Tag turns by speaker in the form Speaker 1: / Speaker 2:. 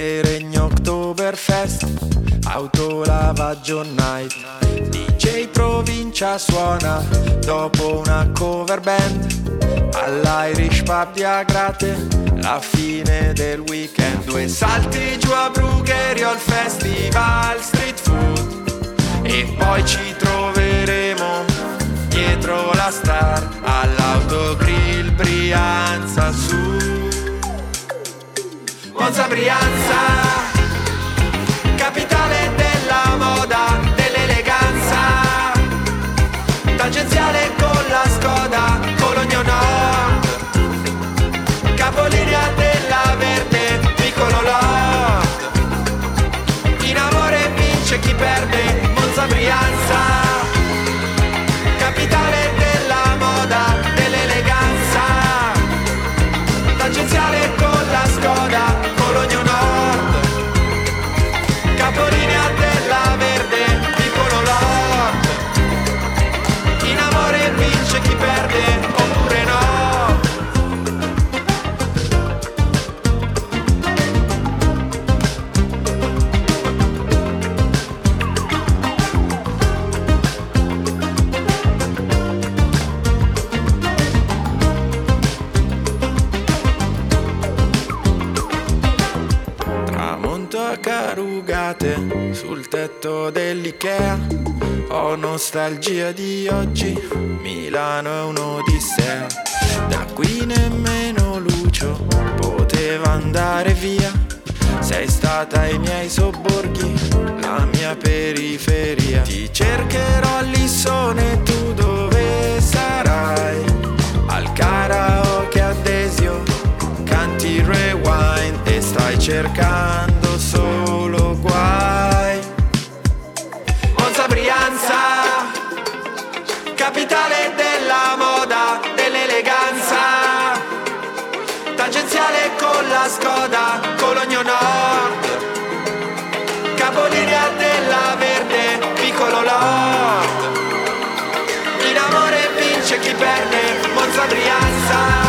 Speaker 1: Seregno Oktoberfest, autolavaggio night. DJ Provincia suona dopo una cover band all'Irish Pub di Agrate, la fine del weekend. 2 salti giù a Brugherio al festival street food e poi ci troveremo dietro la star all'Autogrill Brianza su Monza Brianza, capitale della moda, dell'eleganza, tangenziale con la Skoda, Cologno Nord, capolinea della Verde, Piccolo Lord, in amore vince chi perde, Monza Brianza, capitale della moda, dell'eleganza, tangenziale con la Skoda, Cologno Nord, capolinea della Verde, Piccolo Lord, in amore vince chi perde, oppure no. Carugate sul tetto dell'Ikea, ho nostalgia di oggi, Milano è un'odissea. Da qui nemmeno Lucio poteva andare via, sei stata ai miei sobborghi, la mia periferia. Ti cercherò a Lissone, tu dove sarai? Al karaoke a Desio canti rewind e stai cercando solo guai. Monza Brianza, capitale della moda, dell'eleganza, tangenziale con la Skoda, Cologno Nord, capolinea della Verde, Piccolo Lord, in amore vince chi perde, Monza Brianza.